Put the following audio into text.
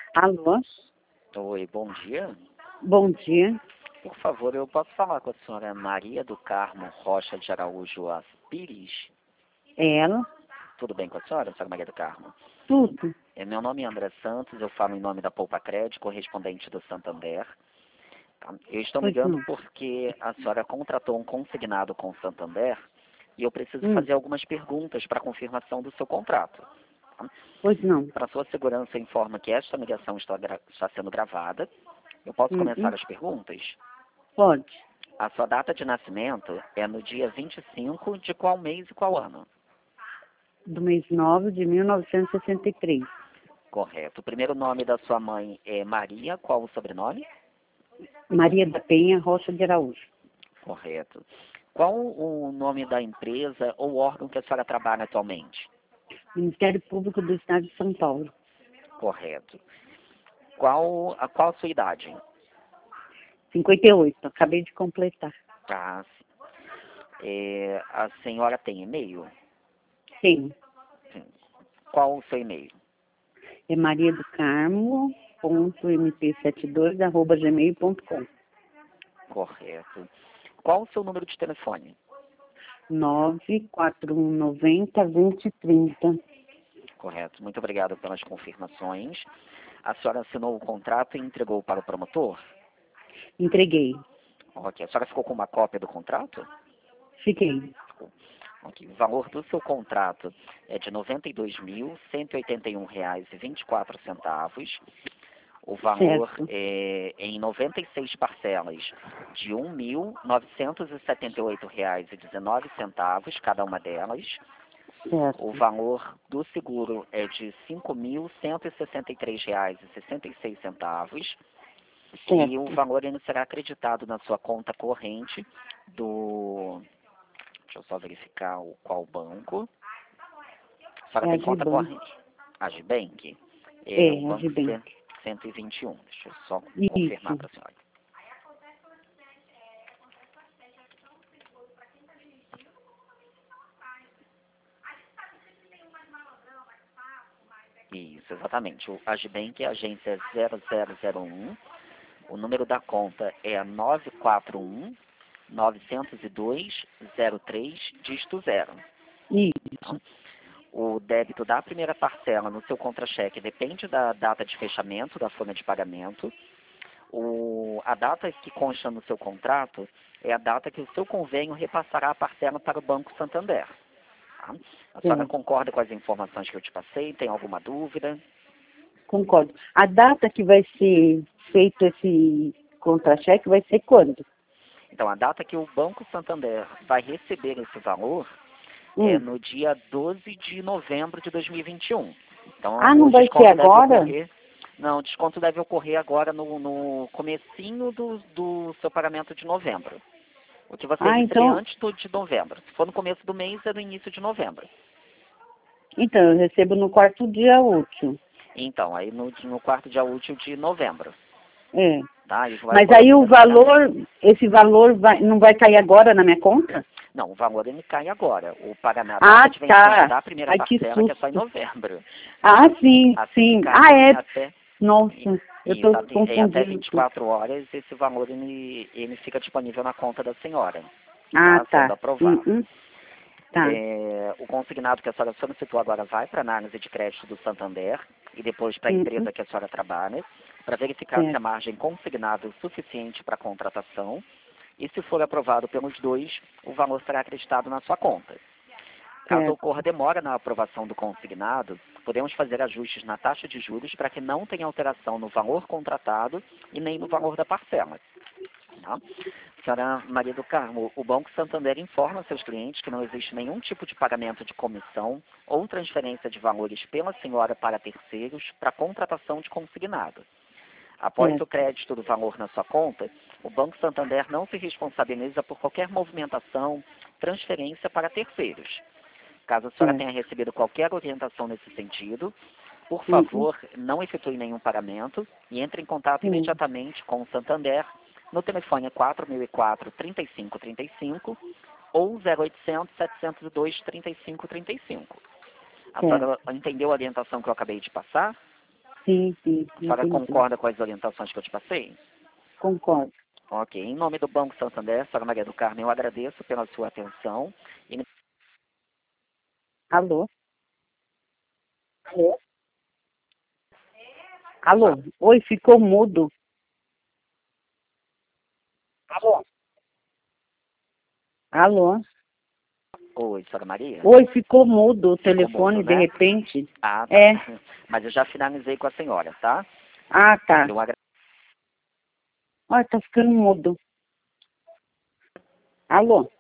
Alô? Oi, bom dia. Bom dia. Por favor, eu posso falar com a senhora Maria do Carmo Rocha de Araújo Pires? É ela? Tudo bem com a senhora Maria do Carmo? Tudo. Meu nome é André Santos, eu falo em nome da Poupa Crédito, correspondente do Santander. Tá? Eu estou Pois ligando não. porque a senhora contratou um consignado com o Santander e eu preciso Hum. fazer algumas perguntas para confirmação do seu contrato. Tá? Pois não. Para sua segurança, informa que esta ligação está sendo gravada. Eu posso começar as perguntas? Pode. A sua data de nascimento é no dia 25 de qual mês e qual ano? Do mês 9 de 1963. Correto. O primeiro nome da sua mãe é Maria, qual o sobrenome? Maria da Penha Rocha de Araújo. Correto. Qual o nome da empresa ou órgão que a senhora trabalha atualmente? Ministério Público do Estado de São Paulo. Correto. Qual a sua idade? 58. Acabei de completar. Tá. A senhora tem e-mail? Sim. Sim. Qual o seu e-mail? É mariadocarmo.mp72@gmail.com. Correto. Qual o seu número de telefone? 94190-2030. Correto. Muito obrigado pelas confirmações. A senhora assinou o contrato e entregou para o promotor? Entreguei. Ok. A senhora ficou com uma cópia do contrato? Fiquei. Ok. O valor do seu contrato é de R$ 92.181,24. O valor Certo. é em 96 parcelas de R$ 1.978,19, cada uma delas. Certo. O valor do seguro é de R$ 5.163,66. E o Certo. valor ainda será acreditado na sua conta corrente do... Deixa eu só verificar qual banco. A senhora É a tem conta Gibank. corrente? Agibank? É o É, a banco Gibank. 121. Deixa eu só confirmar Isso. para a senhora. Isso, exatamente. O Agibank é a agência 0001. O número da conta é 941-902-03, dígito 0. Isso. O débito da primeira parcela no seu contra-cheque depende da data de fechamento da folha de pagamento. A data que consta no seu contrato é a data que o seu convênio repassará a parcela para o Banco Santander. Tá? A senhora Certo. concorda com as informações que eu te passei? Tem alguma dúvida? Concordo. A data que vai ser feito esse contra-cheque vai ser quando? Então, a data que o Banco Santander vai receber esse valor é Hum. no dia 12 de novembro de 2021. Então, Ah, o não vai ser desconto deve agora? ocorrer... Não, o desconto deve ocorrer agora no comecinho do seu pagamento de novembro. O que você Ah, receber então, antes de novembro. Se for no começo do mês, é no início de novembro. então eu recebo no quarto dia útil. Então, aí no quarto dia útil de novembro. É. Tá? Isso vai Mas ocorrer o aí o primeiro pagamento. valor, esse valor não vai cair agora na minha conta? Não, o valor ele cai agora. A Ah, data de vencimento tá. da primeira Ai, que parcela que é só em susto. novembro. Ah, sim, Assim que sim. cai Ah, é. até, Nossa, eu isso, estou até confundindo tudo. 24 horas, esse valor ele fica disponível na conta da senhora, Ah, tá? Sendo tá. aprovado. Tá. O consignado que a senhora solicitou agora vai para a análise de crédito do Santander e depois para a Uhum. empresa que a senhora trabalha, para verificar se a Certo. margem consignada é suficiente para a contratação e, se for aprovado pelos dois, o valor será acreditado na sua conta. Caso Certo. ocorra demora na aprovação do consignado, podemos fazer ajustes na taxa de juros para que não tenha alteração no valor contratado e nem no valor da parcela. Tá? Senhora Maria do Carmo, o Banco Santander informa seus clientes que não existe nenhum tipo de pagamento de comissão ou transferência de valores pela senhora para terceiros para contratação de consignado. Após o Certo. crédito do valor na sua conta, o Banco Santander não se responsabiliza por qualquer movimentação, transferência para terceiros. Caso a senhora tenha Certo. recebido qualquer orientação nesse sentido, por Uhum. favor, não efetue nenhum pagamento e entre em contato Sim. imediatamente com o Santander no telefone 4004-3535 ou 0800-702-3535. A Certo. senhora entendeu a orientação que eu acabei de passar? Sim, sim. A senhora Entendi. concorda com as orientações que eu te passei? Concordo. Ok. Em nome do Banco Santander, senhora Maria do Carmo, eu agradeço pela sua atenção. E Alô? Alô? Alô? Oi, ficou mudo. Alô? Alô? Oi, senhora Maria? Oi, ficou mudo o Ficou telefone mudo, de né? repente. Ah, tá. É. Mas eu já finalizei com a senhora, tá? Ah, tá. Eu agradeço. Olha, tá ficando mudo. Alô?